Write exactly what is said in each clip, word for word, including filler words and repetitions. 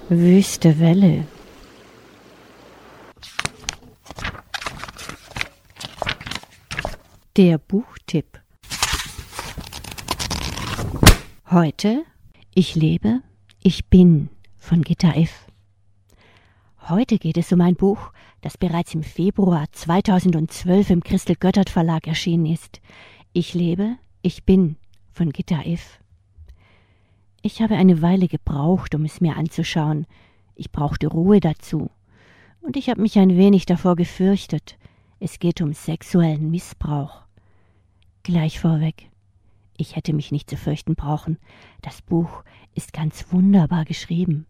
Wüste Welle. Der Buchtipp. Heute Ich lebe, ich bin von Gitta F. Heute geht es um ein Buch, das bereits im Februar zweitausendzwölf im Christel Göttert Verlag erschienen ist. Ich lebe, ich bin von Gitta F. Ich habe eine Weile gebraucht, um es mir anzuschauen. Ich brauchte Ruhe dazu. Und ich habe mich ein wenig davor gefürchtet. Es geht um sexuellen Missbrauch. Gleich vorweg. Ich hätte mich nicht zu fürchten brauchen. Das Buch ist ganz wunderbar geschrieben.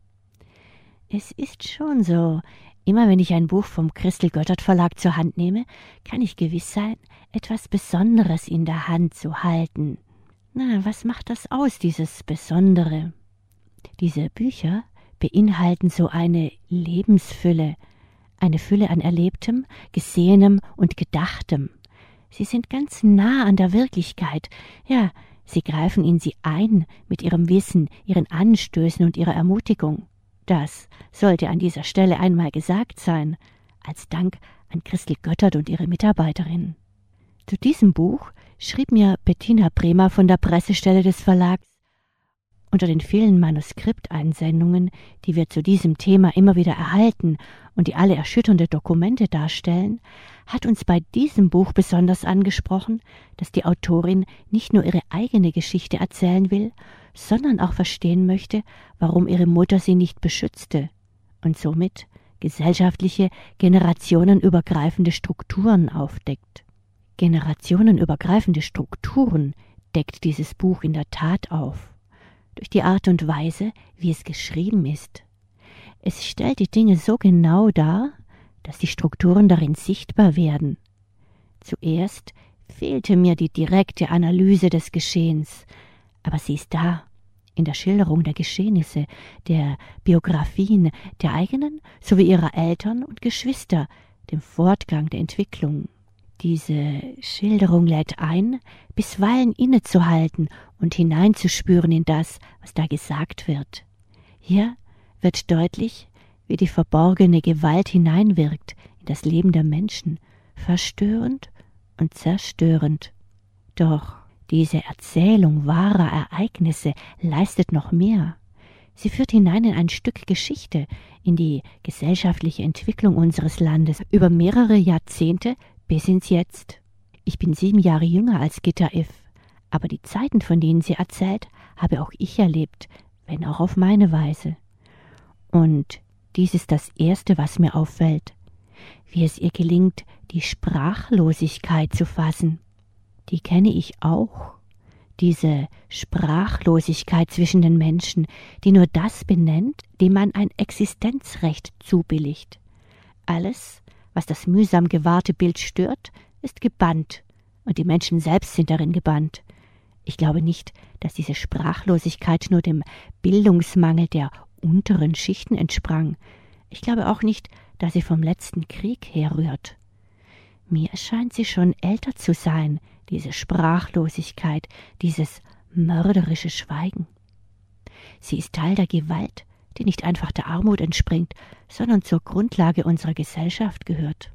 Es ist schon so, immer wenn ich ein Buch vom Christel Göttert Verlag zur Hand nehme, kann ich gewiss sein, etwas Besonderes in der Hand zu halten. Na, was macht das aus, dieses Besondere? Diese Bücher beinhalten so eine Lebensfülle, eine Fülle an Erlebtem, Gesehenem und Gedachtem. Sie sind ganz nah an der Wirklichkeit. Ja, sie greifen in sie ein mit ihrem Wissen, ihren Anstößen und ihrer Ermutigung. Das sollte an dieser Stelle einmal gesagt sein, als Dank an Christel Göttert und ihre Mitarbeiterin. Zu diesem Buch schrieb mir Bettina Bremer von der Pressestelle des Verlags: Unter den vielen Manuskripteinsendungen, die wir zu diesem Thema immer wieder erhalten und die alle erschütternde Dokumente darstellen, hat uns bei diesem Buch besonders angesprochen, dass die Autorin nicht nur ihre eigene Geschichte erzählen will, sondern auch verstehen möchte, warum ihre Mutter sie nicht beschützte und somit gesellschaftliche, generationenübergreifende Strukturen aufdeckt. Generationenübergreifende Strukturen deckt dieses Buch in der Tat auf, durch die Art und Weise, wie es geschrieben ist. Es stellt die Dinge so genau dar, dass die Strukturen darin sichtbar werden. Zuerst fehlte mir die direkte Analyse des Geschehens, aber sie ist da, in der Schilderung der Geschehnisse, der Biografien der eigenen sowie ihrer Eltern und Geschwister, dem Fortgang der Entwicklung. Diese Schilderung lädt ein, bisweilen innezuhalten und hineinzuspüren in das, was da gesagt wird. Hier wird deutlich, wie die verborgene Gewalt hineinwirkt in das Leben der Menschen, verstörend und zerstörend. Doch diese Erzählung wahrer Ereignisse leistet noch mehr. Sie führt hinein in ein Stück Geschichte, in die gesellschaftliche Entwicklung unseres Landes über mehrere Jahrzehnte bis ins Jetzt. Ich bin sieben Jahre jünger als Gitta F., aber die Zeiten, von denen sie erzählt, habe auch ich erlebt, wenn auch auf meine Weise. Und dies ist das Erste, was mir auffällt, wie es ihr gelingt, die Sprachlosigkeit zu fassen. Die kenne ich auch, diese Sprachlosigkeit zwischen den Menschen, die nur das benennt, dem man ein Existenzrecht zubilligt. Alles, was das mühsam gewahrte Bild stört, ist gebannt, und die Menschen selbst sind darin gebannt. Ich glaube nicht, dass diese Sprachlosigkeit nur dem Bildungsmangel der unteren Schichten entsprang. Ich glaube auch nicht, dass sie vom letzten Krieg herrührt. Mir scheint sie schon älter zu sein, diese Sprachlosigkeit, dieses mörderische Schweigen. Sie ist Teil der Gewalt, die nicht einfach der Armut entspringt, sondern zur Grundlage unserer Gesellschaft gehört.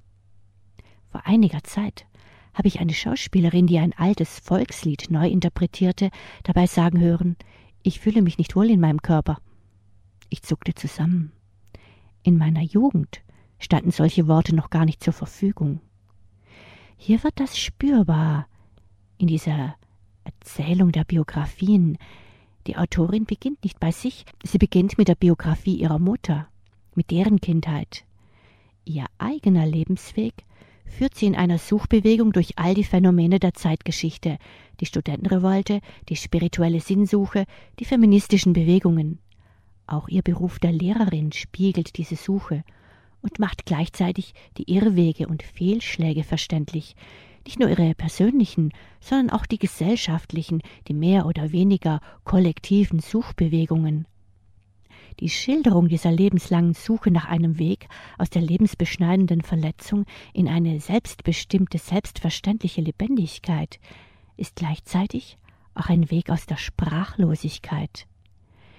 Vor einiger Zeit habe ich eine Schauspielerin, die ein altes Volkslied neu interpretierte, dabei sagen hören: Ich fühle mich nicht wohl in meinem Körper. Ich zuckte zusammen. In meiner Jugend standen solche Worte noch gar nicht zur Verfügung. Hier wird das spürbar in dieser Erzählung der Biografien. Die Autorin beginnt nicht bei sich, sie beginnt mit der Biografie ihrer Mutter, mit deren Kindheit. Ihr eigener Lebensweg führt sie in einer Suchbewegung durch all die Phänomene der Zeitgeschichte, die Studentenrevolte, die spirituelle Sinnsuche, die feministischen Bewegungen. Auch ihr Beruf der Lehrerin spiegelt diese Suche und macht gleichzeitig die Irrwege und Fehlschläge verständlich, nicht nur ihre persönlichen, sondern auch die gesellschaftlichen, die mehr oder weniger kollektiven Suchbewegungen. Die Schilderung dieser lebenslangen Suche nach einem Weg aus der lebensbeschneidenden Verletzung in eine selbstbestimmte, selbstverständliche Lebendigkeit ist gleichzeitig auch ein Weg aus der Sprachlosigkeit.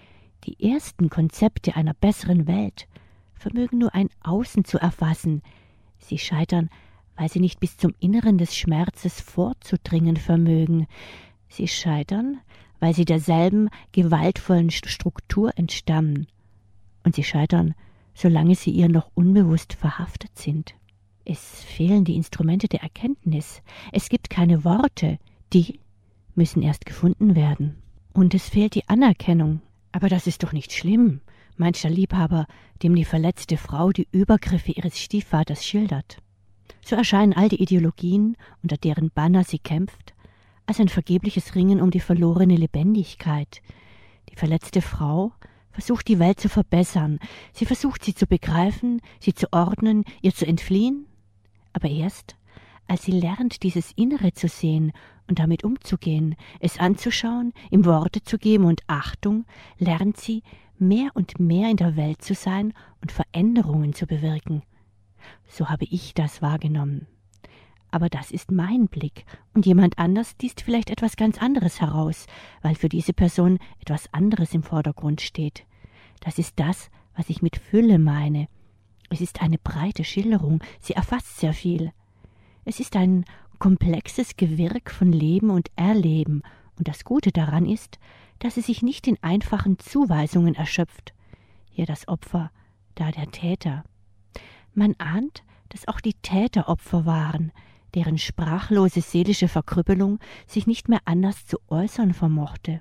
Die ersten Konzepte einer besseren Welt vermögen nur ein Außen zu erfassen. Sie scheitern, weil sie nicht bis zum Inneren des Schmerzes vorzudringen vermögen. Sie scheitern, weil sie derselben gewaltvollen Struktur entstammen. Und sie scheitern, solange sie ihr noch unbewusst verhaftet sind. Es fehlen die Instrumente der Erkenntnis. Es gibt keine Worte. Die müssen erst gefunden werden. Und es fehlt die Anerkennung. Aber das ist doch nicht schlimm, meint der Liebhaber, dem die verletzte Frau die Übergriffe ihres Stiefvaters schildert. So erscheinen all die Ideologien, unter deren Banner sie kämpft, als ein vergebliches Ringen um die verlorene Lebendigkeit. Die verletzte Frau versucht, die Welt zu verbessern. Sie versucht, sie zu begreifen, sie zu ordnen, ihr zu entfliehen. Aber erst, als sie lernt, dieses Innere zu sehen und damit umzugehen, es anzuschauen, ihm Worte zu geben und Achtung, lernt sie, mehr und mehr in der Welt zu sein und Veränderungen zu bewirken. So habe ich das wahrgenommen. Aber das ist mein Blick, und jemand anders liest vielleicht etwas ganz anderes heraus, weil für diese Person etwas anderes im Vordergrund steht. Das ist das, was ich mit Fülle meine. Es ist eine breite Schilderung, sie erfasst sehr viel. Es ist ein komplexes Gewirk von Leben und Erleben, und das Gute daran ist, dass es sich nicht in einfachen Zuweisungen erschöpft. Hier das Opfer, da der Täter. Man ahnt, dass auch die Täter Opfer waren, deren sprachlose seelische Verkrüppelung sich nicht mehr anders zu äußern vermochte.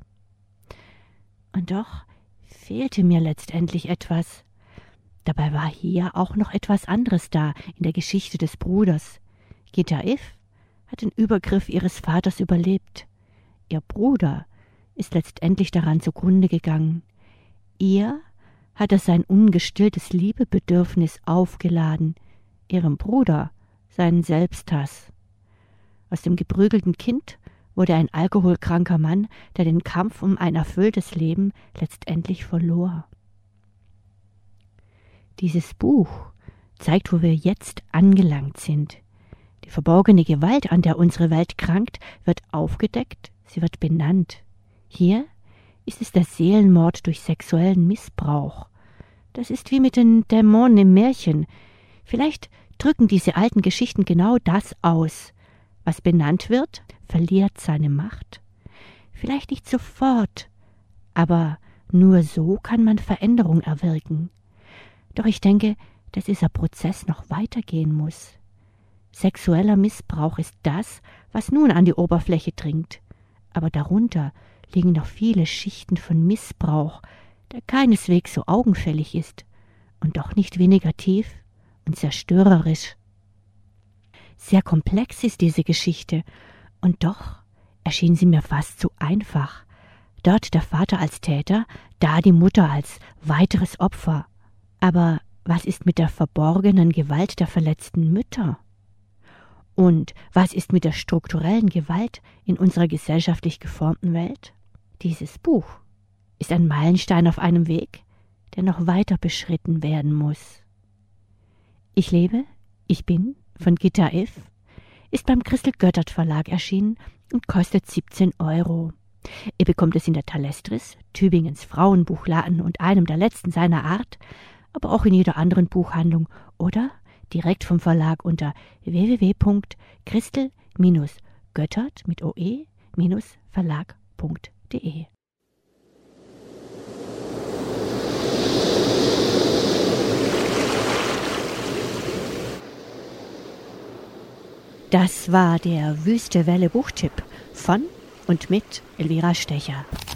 Und doch fehlte mir letztendlich etwas. Dabei war hier auch noch etwas anderes da in der Geschichte des Bruders. Gitta If hat den Übergriff ihres Vaters überlebt. Ihr Bruder ist letztendlich daran zugrunde gegangen. Ihr hat er sein ungestilltes Liebebedürfnis aufgeladen, ihrem Bruder seinen Selbsthass. Aus dem geprügelten Kind wurde ein alkoholkranker Mann, der den Kampf um ein erfülltes Leben letztendlich verlor. Dieses Buch zeigt, wo wir jetzt angelangt sind. Die verborgene Gewalt, an der unsere Welt krankt, wird aufgedeckt, sie wird benannt. Hier ist es der Seelenmord durch sexuellen Missbrauch. Das ist wie mit den Dämonen im Märchen. Vielleicht drücken diese alten Geschichten genau das aus. Was benannt wird, verliert seine Macht. Vielleicht nicht sofort, aber nur so kann man Veränderung erwirken. Doch ich denke, dass dieser Prozess noch weitergehen muss. Sexueller Missbrauch ist das, was nun an die Oberfläche dringt. Aber darunter liegen noch viele Schichten von Missbrauch, der keineswegs so augenfällig ist und doch nicht weniger tief und zerstörerisch. Sehr komplex ist diese Geschichte, und doch erschien sie mir fast zu einfach. Dort der Vater als Täter, da die Mutter als weiteres Opfer. Aber was ist mit der verborgenen Gewalt der verletzten Mütter? Und was ist mit der strukturellen Gewalt in unserer gesellschaftlich geformten Welt? Dieses Buch ist ein Meilenstein auf einem Weg, der noch weiter beschritten werden muss. Ich lebe, ich bin von Gitta If ist beim Christel Göttert Verlag erschienen und kostet siebzehn Euro. Ihr bekommt es in der Thalestris, Tübingens Frauenbuchladen und einem der letzten seiner Art, aber auch in jeder anderen Buchhandlung oder direkt vom Verlag unter w w w punkt christel göttert mit oe verlag punkt de. Das war der Wüste Welle Buchtipp von und mit Elvira Stecher.